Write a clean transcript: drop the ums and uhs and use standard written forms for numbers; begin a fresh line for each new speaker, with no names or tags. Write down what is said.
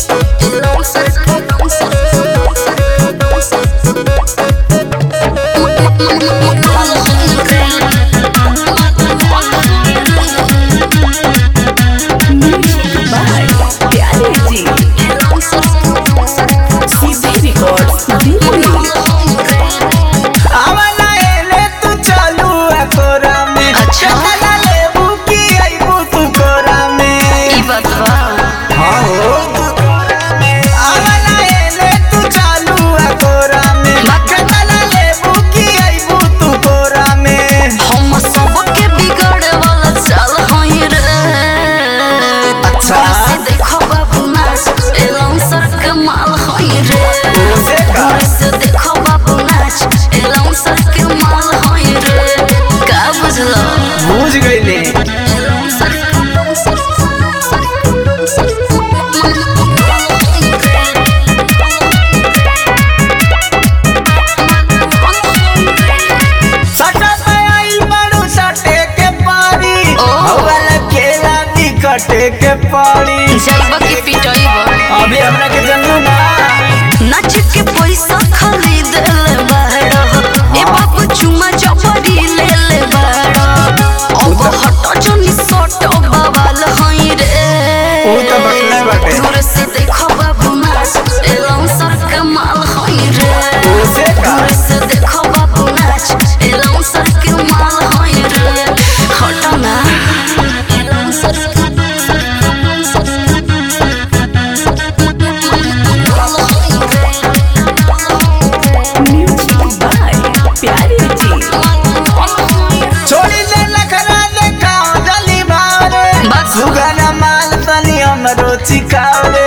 कटे के पाड़ी
जलवा के पिटाइबो
अभी हमरा के जन्म ना
नाच के पैसा खरीद ले बाड़ो ए बाबू चुमा जबरी ले ले बाड़ो अब हट जनी सट बवाल हई रे
ओ त बकला बाटे
दूर से देखो बाबू नाच ए लाउंसर कमाल हई रे
ओ से का
दूर से देखो बाबू नाच ए लाउंसर कमाल हई रे हट ना
छोड़ी दे लखरा दे खाओ जली मारे सुगना माल तनी हमरो चिकाओ रे